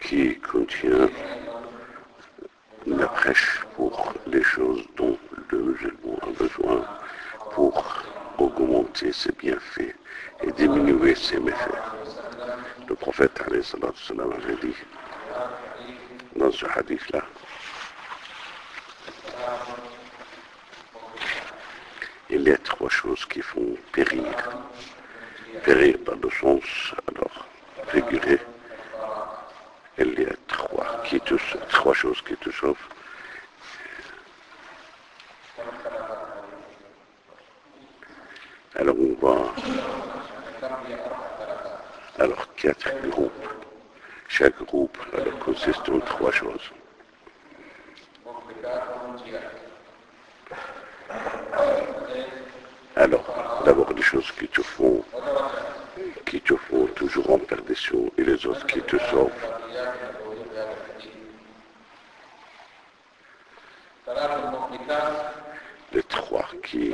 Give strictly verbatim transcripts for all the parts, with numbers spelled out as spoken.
qui contient la prêche pour les choses dont le musulman a besoin pour augmenter ses bienfaits et diminuer ses méfaits. Le prophète alayhi salatu wassalam avait dit dans ce hadith-là, il y a trois choses qui font périr. Périr dans le sens, alors, figuré. Il y a trois, qui te, trois choses qui te sauvent. Alors on va... Alors quatre groupes. Chaque groupe alors, consiste en trois choses. Alors, d'abord les choses qui te font, qui te font toujours en perdition et les autres qui te sauvent. Les trois qui...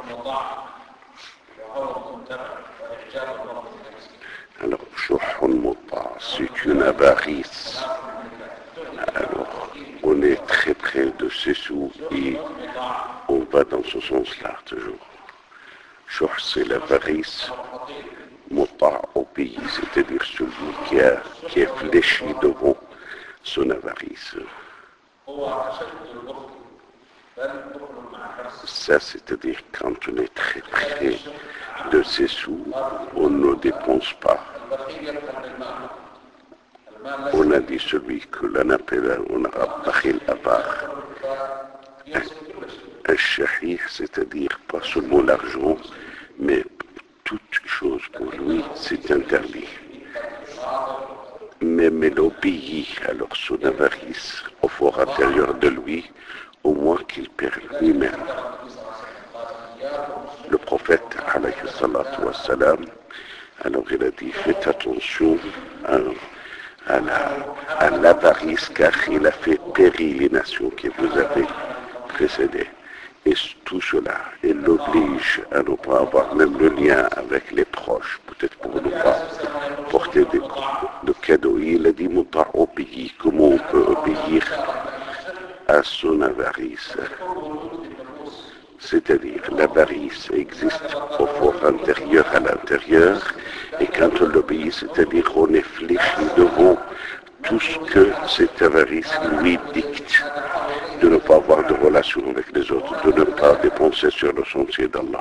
Alors, Shuhun Muta, c'est une avarice. Alors, on est très près de ces sous et on va dans ce sens-là toujours. Shuh, c'est l'avarice. Muta au pays, c'est-à-dire celui qui, a, qui est fléchi devant son avarice. Ça, c'est-à-dire quand on est très près de ses sous, on ne dépense pas. On a dit celui que l'on appelle, on a bakhil abar. Un shahih, c'est-à-dire pas seulement l'argent, mais toute chose pour lui, c'est interdit. Même il obéit alors son avarice au fort intérieur de lui, au moins qu'il perd lui-même. Le prophète, alayhi salatu wassalam, alors il a dit, faites attention à, à, la, à l'avarice, car il a fait périr les nations qui vous avaient précédées. Et tout cela, il l'oblige à ne pas avoir même le lien avec les proches, peut-être pour ne pas porter des, de cadeaux. Il a dit, Muta obéit, comment on peut obéir à son avarice? C'est-à-dire, l'avarice existe au fort intérieur à l'intérieur, et quand on l'obéit, c'est-à-dire on est fléchi devant tout ce que cette avarice lui dicte, de ne pas avoir de relation avec les autres, de ne pas dépenser sur le sentier d'Allah.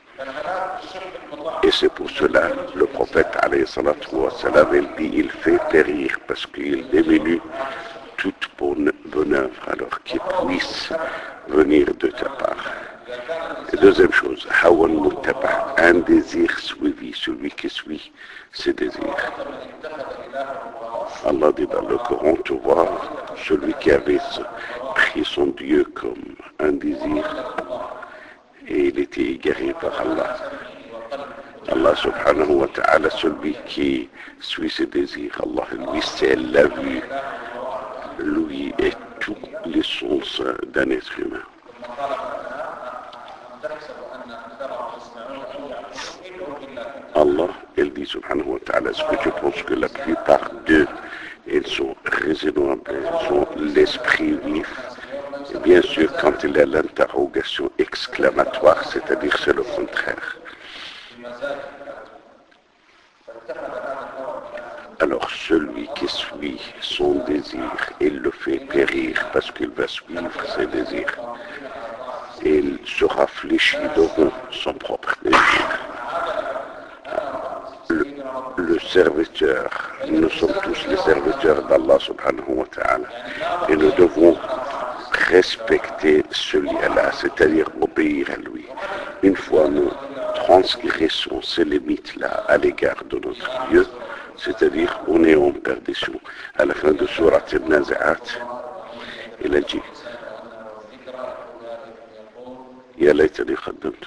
Et c'est pour cela, le prophète, alayhi salatu wa salam, il dit, il fait périr, parce qu'il diminue toute bonne, bonne œuvre, alors qui puisse venir de ta part. Et deuxième chose, hawan muttaba, un désir suivi, celui qui suit ses désirs. Allah dit dans le Coran, tu vois, celui qui avait pris son Dieu comme un désir, et il était égaré par Allah. Allah subhanahu wa ta'ala, celui qui suit ses désirs, Allah lui c'est la vue, lui et tous les sens d'un être humain. Allah, il dit subhanahu wa ta'ala, est-ce que tu penses que la plupart d'eux, ils sont raisonnables, ils ont l'esprit vif? Et bien sûr, quand il y a l'interrogation exclamatoire, c'est-à-dire c'est le contraire. Alors celui qui suit son désir, il le fait périr parce qu'il va suivre ses désirs. Il sera fléchi devant son propre désir. Le, le serviteur, nous sommes tous les serviteurs d'Allah subhanahu wa ta'ala, et nous devons respecter celui-là, c'est-à-dire obéir à lui. Une fois nous transgressons ces limites-là à l'égard de notre Dieu, c'est-à-dire on est en perdition. À la fin de Surat al-Nazi'at, il a dit, يا ليتني قدمت.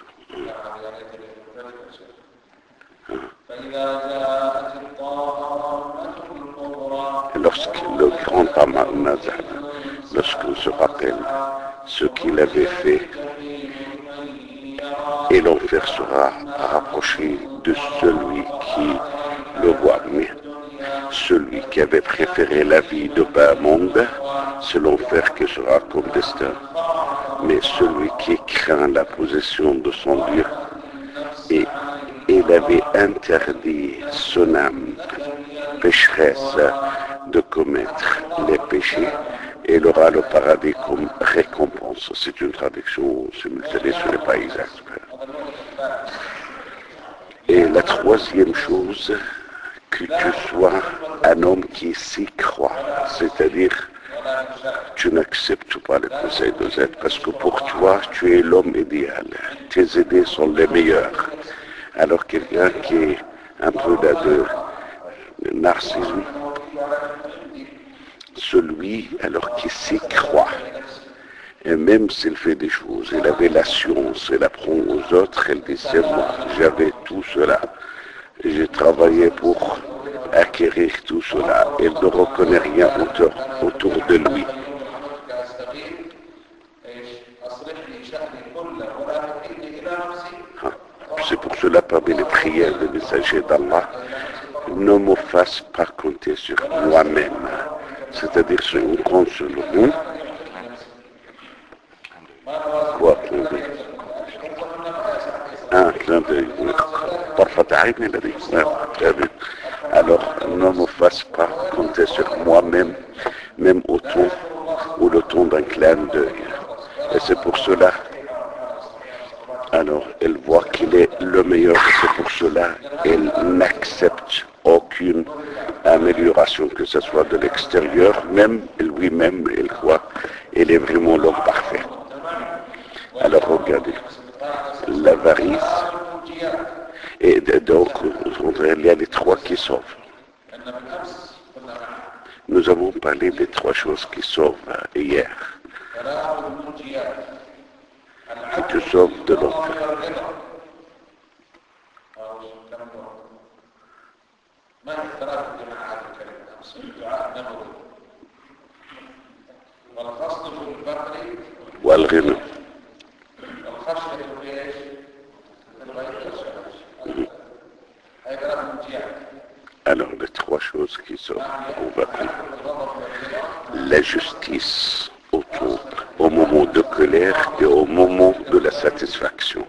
Lorsque le grand Nazar, lorsqu'on se rappelle ce qu'il avait fait, et l'enfer sera rapproché de celui qui le voit, mais celui celui qui avait préféré la vie de bas monde, c'est l'enfer qui sera comme destin. Mais celui qui craint la possession de son Dieu, et il avait interdit son âme pécheresse de commettre les péchés, et il aura le paradis comme récompense. C'est une traduction simultanée, ce n'est pas exact. Et la troisième chose, que tu sois un homme qui s'y croit, c'est-à-dire tu n'acceptes pas les conseils de Z parce que pour toi, tu es l'homme idéal. Tes idées sont les meilleures. Alors quelqu'un qui est un peu là de narcissisme, celui alors qui s'y croit, et même s'il fait des choses, il avait la science, il apprend aux autres, il dit c'est moi, j'avais tout cela, j'ai travaillé pour acquérir tout cela, il ne reconnaît rien autour, autour de lui. Ah, c'est pour cela parmi les prières des messagers d'Allah, ne me fasse pas compter sur moi-même, c'est-à-dire sur une compte sur le monde. Quoi tomber? Un clin d'œil. Alors, ne me fasse pas compter sur moi-même, même au ton ou le ton d'un clin d'œil. Et c'est pour cela, alors, elle voit qu'il est le meilleur, et c'est pour cela, elle n'accepte aucune amélioration, que ce soit de l'extérieur, même lui-même, elle croit, il est vraiment l'homme parfait. Alors, regardez, l'avarice, et donc, il y a les trois qui sauvent. Nous avons parlé des trois choses qui sauvent hier. Qui te sauvent de l'enfer. والغنى. Alors, les trois choses qui sont, on va prendre la justice autour, au moment de colère et au moment de la satisfaction.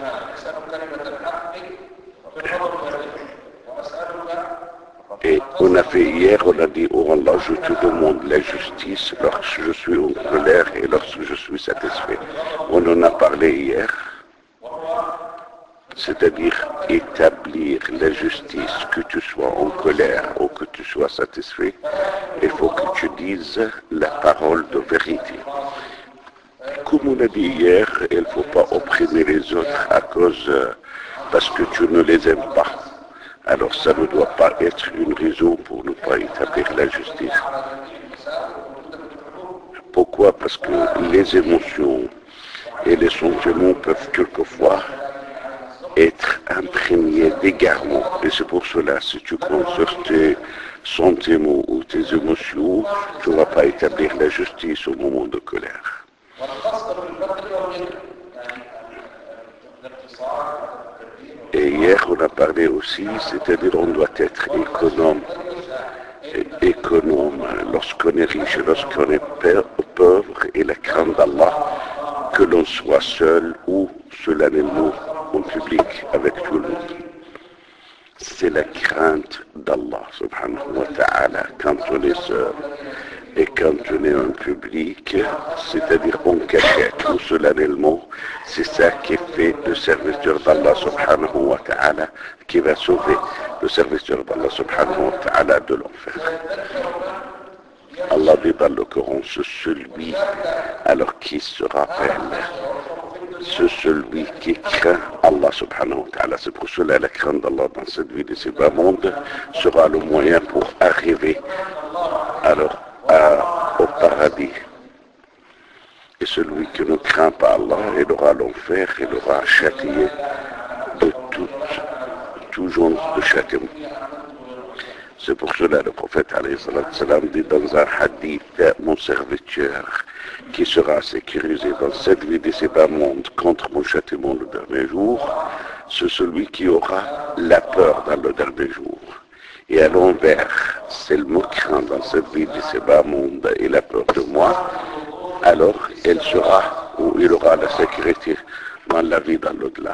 Et on a fait hier, on a dit, oh Allah, je te demande la justice lorsque je suis en colère et lorsque je suis satisfait. On en a parlé hier. C'est-à-dire établir la justice, que tu sois en colère ou que tu sois satisfait, il faut que tu dises la parole de vérité. Comme on a dit hier, il ne faut pas opprimer les autres à cause, parce que tu ne les aimes pas. Alors ça ne doit pas être une raison pour ne pas établir la justice. Pourquoi? Parce que les émotions et les sentiments peuvent quelquefois être imprégné d'égarement. Et c'est pour cela, si tu comptes sur tes sentiments ou tes émotions, tu ne vas pas établir la justice au moment de colère. Et hier, on a parlé aussi, c'est-à-dire on doit être économe, économe lorsqu'on est riche et lorsqu'on est pauvre, et la crainte d'Allah, que l'on soit seul ou solennellement en public avec tout le monde. C'est la crainte d'Allah subhanahu wa ta'ala quand on est seul et quand on est en public, c'est-à-dire en cachette ou solennellement, c'est ça qui fait le serviteur d'Allah subhanahu wa ta'ala qui va sauver le serviteur d'Allah subhanahu wa ta'ala de l'enfer. Allah dit dans le Coran, c'est celui alors qui se rappelle, c'est celui qui craint Allah subhanahu wa ta'ala. C'est pour cela la crainte d'Allah dans cette vie de ce bas monde sera le moyen pour arriver alors à, au paradis. Et celui qui ne craint pas Allah, il aura l'enfer, il aura châtié de tout, tout genre de châtiment. C'est pour cela le prophète alayhi salam dit dans un hadith, mon serviteur qui sera sécurisé dans cette vie de ces bas mondes contre mon châtiment le dernier jour, c'est celui qui aura la peur dans le dernier jour. Et à l'envers, c'est le mot craint dans cette vie du Séba monde et la peur de moi, alors elle sera, ou il aura la sécurité dans la vie dans l'au-delà.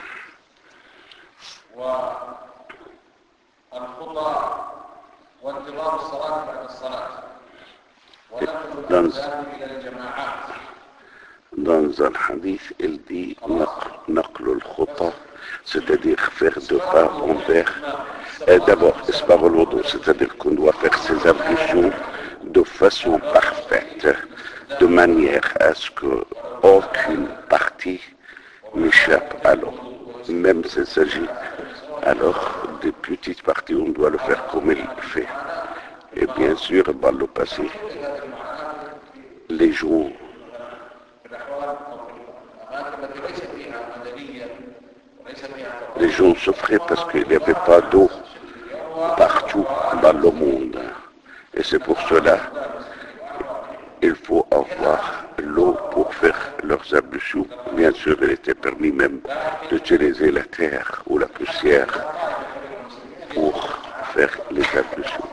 Dans, dans un hadith, il dit naql al-khuta, c'est-à-dire faire deux pas envers. Et d'abord, c'est-à-dire qu'on doit faire ses ablutions de façon parfaite, de manière à ce qu'aucune partie m'échappe à l'eau. Même s'il s'agit alors des petites parties, on doit le faire comme il le fait. Et bien sûr, dans le passé, les gens les gens souffraient parce qu'il n'y avait pas d'eau partout dans le monde. Et c'est pour cela qu'il faut avoir l'eau pour faire leurs ablutions. Bien sûr, il était permis même d'utiliser la terre ou la poussière pour faire les ablutions.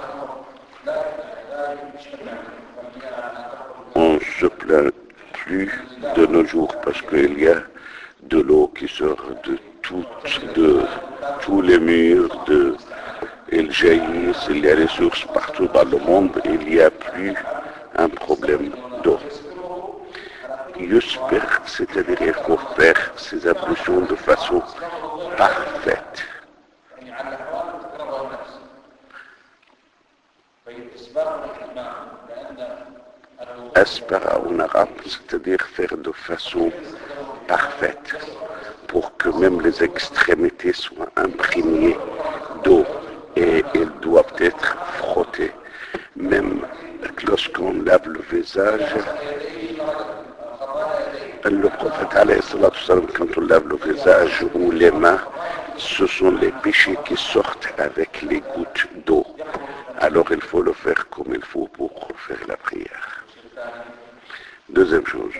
On se plaint plus de nos jours parce qu'il y a de l'eau qui sort de, toutes, de tous les murs, de, il jaillit, il y a des sources partout dans le monde, il n'y a plus un problème d'eau. Yusper, c'est-à-dire qu'il faut faire ces ablutions de façon parfaite. Aspara en arabe, c'est-à-dire faire de façon parfaite, pour que même les extrémités soient imprégnées d'eau et elles doivent être frottées. Même lorsqu'on lave le visage, le prophète alayhi salatu wassalam, quand on lave le visage ou les mains, ce sont les péchés qui sortent avec les gouttes d'eau. Alors il faut le faire comme il faut pour faire la prière. Deuxième chose,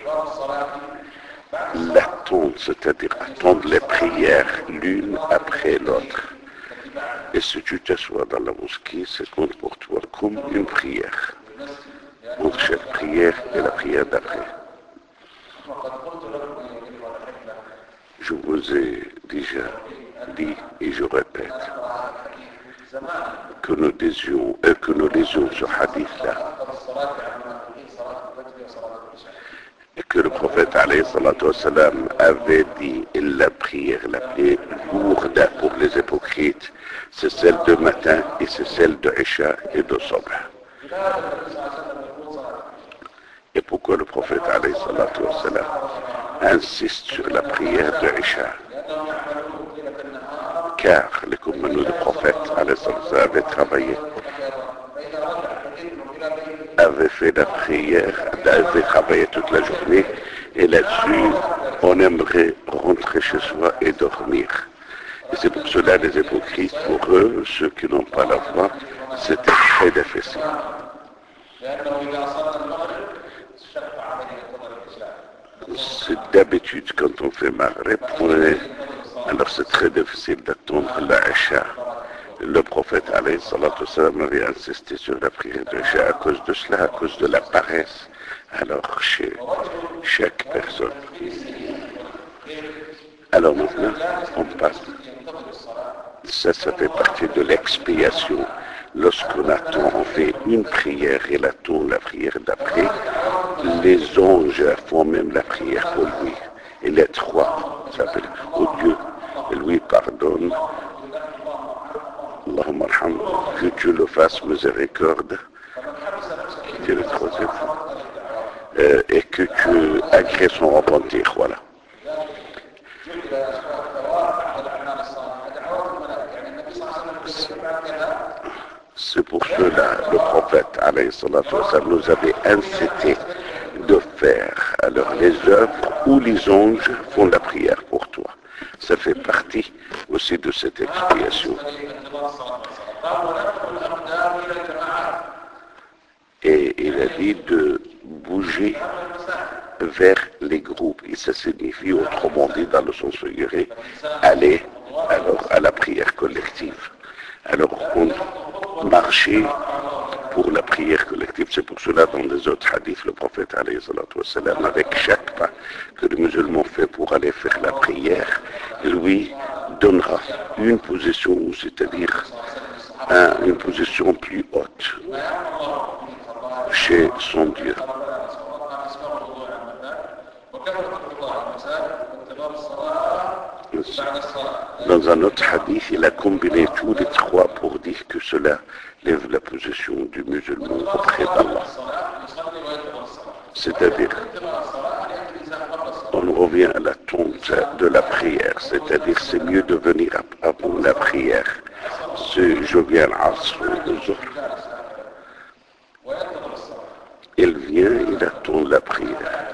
l'attente, c'est-à-dire attendre les prières l'une après l'autre. Et si tu t'assois dans la mosquée, c'est compte pour toi comme une prière. Entre chaque prière et la prière d'après. Je vous ai déjà dit et je répète que nous disions, euh, que nous lisions ce hadith-là et que le prophète alayhi salatu wassalam avait dit la prière la plus lourde pour les hypocrites, c'est celle de matin et c'est celle de Isha et de Sobh. Et pourquoi le prophète alayhi salatu wassalam insiste sur la prière de Isha? Car les compagnons du prophète alayhi salatu wassalam avaient travaillé, avaient fait la prière, avaient travaillé toute la journée, et là-dessus, on aimerait rentrer chez soi et dormir. Et c'est pour cela les hypocrites, pour eux, ceux qui n'ont pas la foi, c'était très difficile. C'est d'habitude quand on fait Maghreb, alors c'est très difficile d'attendre la Isha. Le prophète alayhi salatu wassalam avait insisté sur la prière de Isha à cause de cela, à cause de la paresse. Alors chez chaque personne. Alors maintenant, on passe. Ça, ça fait partie de l'expiation. Lorsqu'on attend, on fait une prière et on attend la prière d'après. Les anges font même la prière pour lui. Et les trois s'appellent au Dieu. Et lui pardonne. Allahumma arham, que tu le fasses miséricorde. Qui est le troisième. Euh, et que tu agrées son repentir. Voilà. C'est pour cela le prophète alayhi salatu wassalam nous avait incité de faire alors les œuvres où les anges font la prière pour toi. Ça fait partie aussi de cette expiation. Et il a dit de bouger vers les groupes. Et ça signifie, autrement dit, dans le sens figuré, aller alors à la prière collective. Alors on marchait pour la prière collective. C'est pour cela dans des autres hadiths, le prophète alayhi salatu wassalam, avec chaque pas que le musulman fait pour aller faire la prière, lui donnera une position, c'est-à-dire un, une position plus haute chez son Dieu. Dans un autre hadith, il a combiné tous les trois pour dire que cela lève la position du musulman auprès d'Allah. C'est-à-dire, on revient à la tonte de la prière, c'est-à-dire c'est mieux de venir avant la prière. C'est, je viens à l'Asr ou au Zuhr. Il vient, il attend la prière.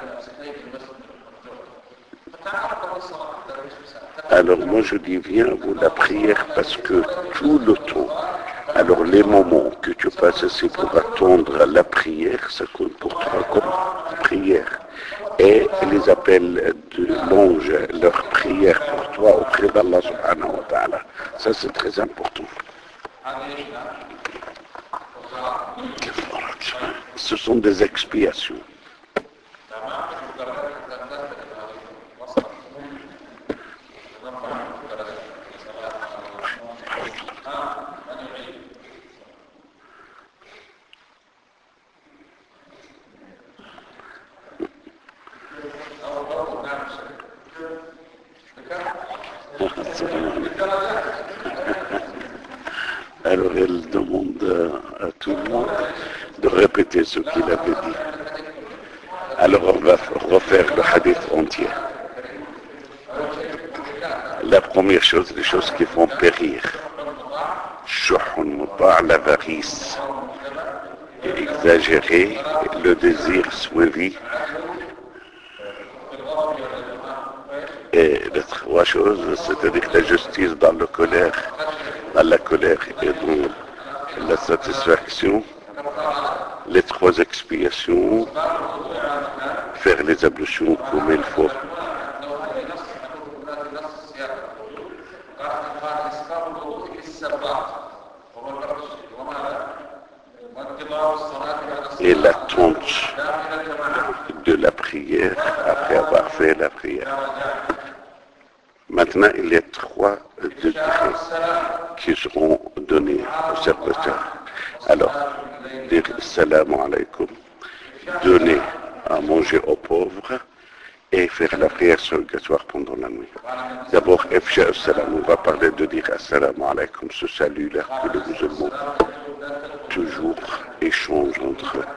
Alors moi je dis viens avant la prière parce que tout le temps, alors les moments que tu passes ici pour attendre la prière, ça compte pour toi comme prière. Et les appels de l'ange, leur prière pour toi auprès d'Allah subhanahu wa ta'ala. Ça c'est très important. Ce sont des expiations. Alors elle demande à tout le monde de répéter ce qu'il avait dit. Alors on va refaire le hadith entier. La première chose, les choses qui font périr. Shuhun muta', l'avarice, exagéré, le désir suivi. Et les trois choses, c'est-à-dire la justice dans la colère, dans la colère et dans la satisfaction, les trois expiations, faire les ablutions comme il faut. Et l'attente de la prière après avoir fait la prière. Maintenant, il y a trois degrés qui seront donnés aux serviteurs. Alors, dire salam alaykum, donner à manger aux pauvres et faire la prière surrogatoire pendant la nuit. D'abord, Efsha salam, on va parler de dire salam alaykum, ce salut-là que les musulmans toujours échangent entre eux.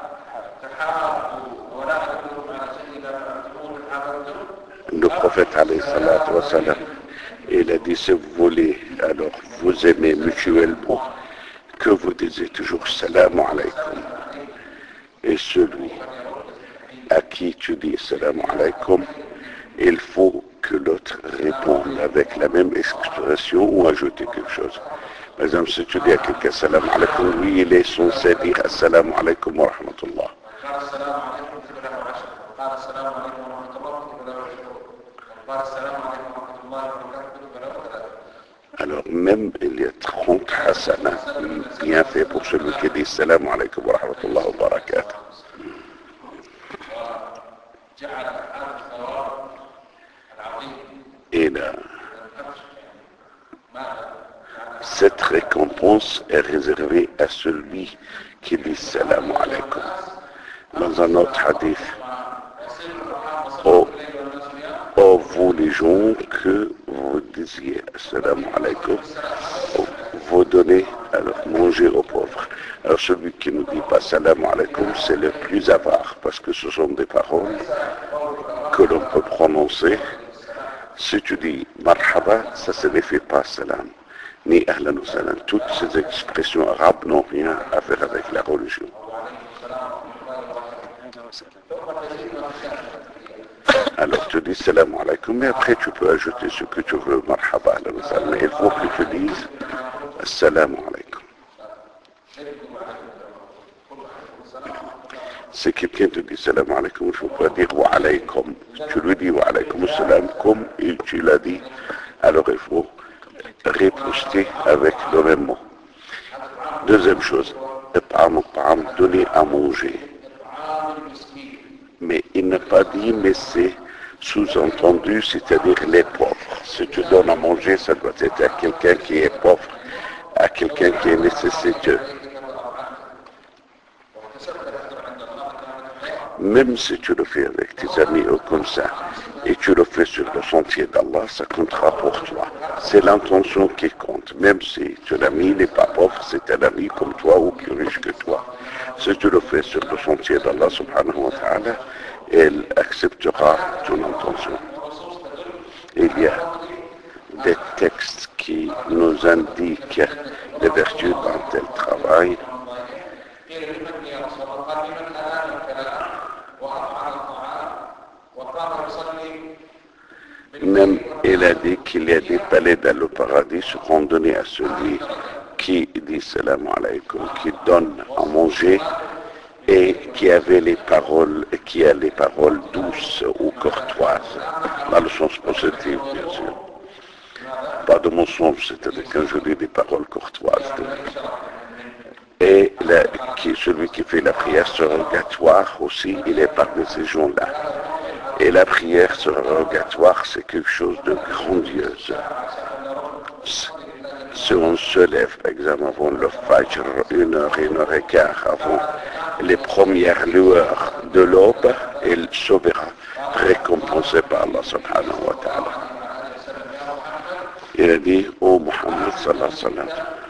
Le prophète alayhi salatu wa salam, il a dit si vous voulez alors vous aimez mutuellement, que vous disiez toujours salam alaykum. Et celui à qui tu dis salam alaykum, il faut que l'autre réponde avec la même expression ou ajouter quelque chose. Par exemple, si tu dis à quelqu'un salam alaykum, lui il est censé dire assalamu alaykum wa rahmatullah. Alors même il y a trente hasana bien fait pour celui qui dit salam alaykum wa rahmatullah wa barakatuh. Et là, cette récompense est réservée à celui qui dit salam alaykum. Dans un autre hadith, oh, oh vous les gens que vous disiez salam alaykum, vous donnez alors manger aux pauvres. Alors celui qui ne dit pas salam alaykum, c'est le plus avare, parce que ce sont des paroles que l'on peut prononcer. Si tu dis marhaba, ça ne signifie pas salam, ni ahlan ou salam. Toutes ces expressions arabes n'ont rien à faire avec la religion. Alors tu dis salam alaykum, mais après tu peux ajouter ce que tu veux, marhaba, ahlan ou salam. Mais il faut que tu dises salam alaykum. Si quelqu'un te dit salam alaykum, il ne faut pas dire wa alaykum. Tu lui dis wa alaykum salam comme tu l'as dit, alors il faut riposter avec le même mot. Deuxième chose, donner à manger. Mais il n'a pas dit, mais c'est sous-entendu, c'est-à-dire les pauvres. Si tu donnes à manger, ça doit être à quelqu'un qui est pauvre, à quelqu'un qui est nécessiteux. Même si tu le fais avec tes amis ou comme ça, et tu le fais sur le sentier d'Allah, ça comptera pour toi. C'est l'intention qui compte. Même si ton ami n'est pas pauvre, c'est un ami comme toi ou plus riche que toi. Si tu le fais sur le sentier d'Allah subhanahu wa ta'ala, elle acceptera ton intention. Il y a des textes qui nous indiquent les vertus d'un tel travail. Même il a dit qu'il y a des palais dans le paradis seront donnés à celui qui dit salam alaykum, qui donne à manger et qui avait les paroles, qui a les paroles douces ou courtoises, dans le sens positif bien sûr. Pas de mensonge, c'est-à-dire quand je dis des paroles courtoises. Et la, qui, celui qui fait la prière surrogatoire aussi, il est parmi ces gens-là. Et la prière surrogatoire, c'est quelque chose de grandiose. Si on se lève, par exemple, avant le Fajr, une heure, une heure et quart avant les premières lueurs de l'aube, il se verra récompensé par Allah subhanahu wa ta'ala. Il a dit, ô Muhammad sallallahu alayhi wa sallam,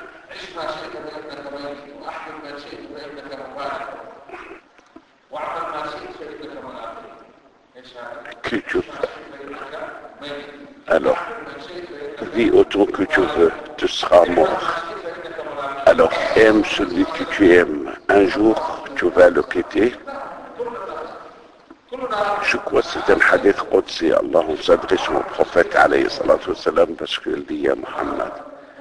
que tu veux. Alors, vis autant que tu veux, tu seras mort. Alors, aime celui que tu aimes. Un jour, tu vas le quitter. Je crois que c'est un hadith qudsi. Allah s'adresse au prophète alayhi salatu wa salam parce qu'il dit à Muhammad.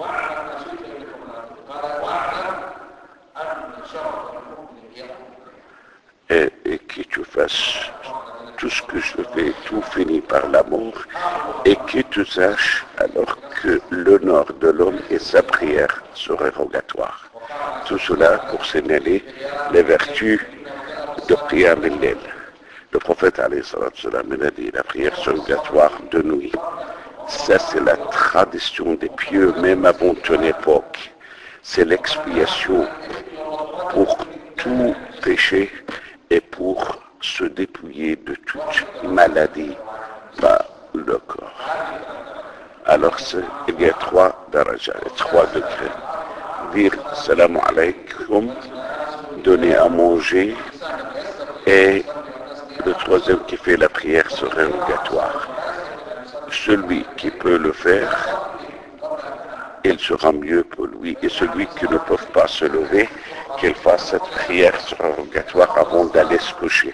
Et, et que tu fasses tout ce que je fais, tout finit par l'amour, et que tu saches alors que l'honneur de l'homme et sa prière surrogatoire. Tout cela pour signaler les vertus de prière de l'aile. Le prophète alayhi salatu wa salam a dit la prière surrogatoire de nuit. Ça c'est la tradition des pieux, même avant ton époque. C'est l'expiation pour tout péché et pour se dépouiller de toute maladie par le corps. Alors il y a trois darajas, trois degrés. Dire salam alaykum, donner à manger, et le troisième qui fait la prière surrogatoire. Celui qui peut le faire, il sera mieux pour lui. Et celui qui ne peut pas se lever, qu'il fasse cette prière surrogatoire avant d'aller se coucher.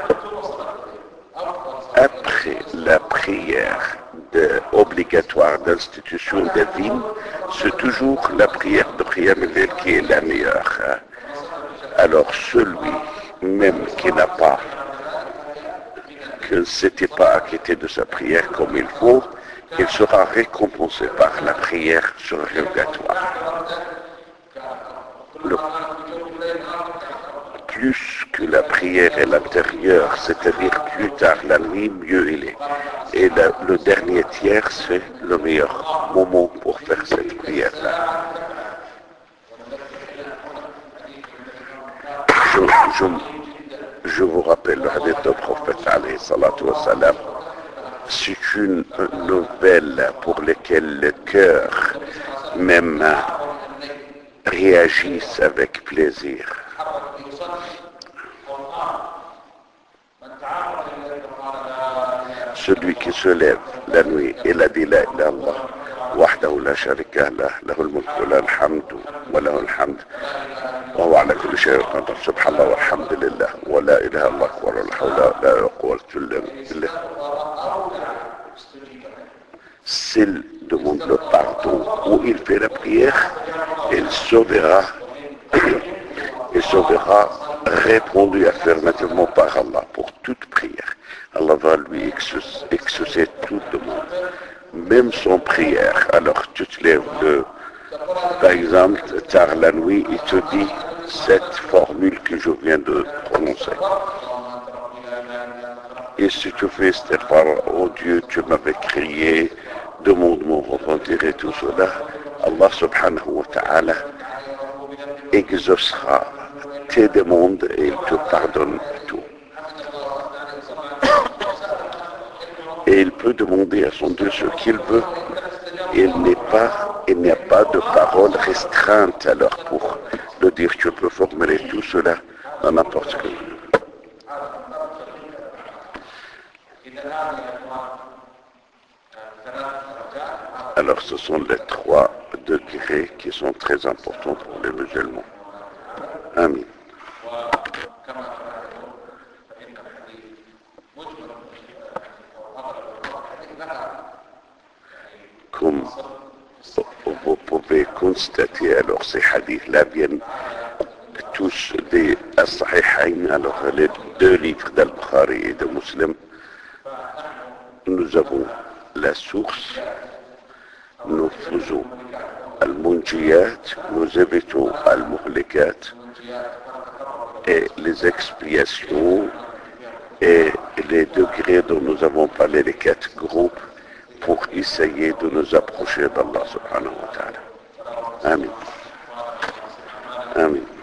Après la prière de, obligatoire d'institution divine, c'est toujours la prière de Qiyam al-Layl qui est la meilleure. Hein? Alors celui même qui n'a pas, qui ne s'était pas acquitté de sa prière comme il faut, il sera récompensé par la prière surrogatoire. Le, plus que la prière est l'intérieur, c'est-à-dire plus tard la nuit, mieux il est. Et la, le dernier tiers, c'est le meilleur moment pour faire cette prière-là. Je, je, je vous rappelle le hadith du prophète alayhi salatu wa salam. C'est une nouvelle pour laquelle le cœur même réagisse avec plaisir. Celui qui se lève la nuit et la dit la ilaha illallah wahdahu la sharika lah lahul mulku wa lahul hamdu wa lahul hamd wa huwa ala kulli shay'in qadir subhanallah walhamdulillah wa la ilaha illallah wa la hawla wa la quwwata illa billah. S'il demande le pardon ou il fait la prière, il se verra, il se verra répondu affirmativement par Allah pour toute prière. Allah va lui exaucer toute demande. même sans prière. Alors tu te lèves le, par exemple, tard la nuit, il te dit cette formule que je viens de prononcer. Et si tu fais istighfar, oh Dieu, tu m'avais crié, demande mon repentir et tout cela, Allah subhanahu wa ta'ala exaucera tes demandes et il te pardonne tout. Et il peut demander à son Dieu ce qu'il veut. Il n'est pas, il n'y a pas de parole restreinte alors pour le dire. Tu peux formuler tout cela dans n'importe quel. Alors ce sont les trois degrés qui sont très importants pour les musulmans. Amin. Comme vous pouvez constater, alors ces hadiths-là viennent tous des As-Sahihayn, alors les deux livres d'Al-Bukhari et de Muslim. Nous avons la source, nous faisons Al-Munjiyat, nous évitons Al-Muhlikat, et les expiations et les degrés dont nous avons parlé, les quatre groupes, pour essayer de nous approcher d'Allah subhanahu wa ta'ala. Amin. Amin.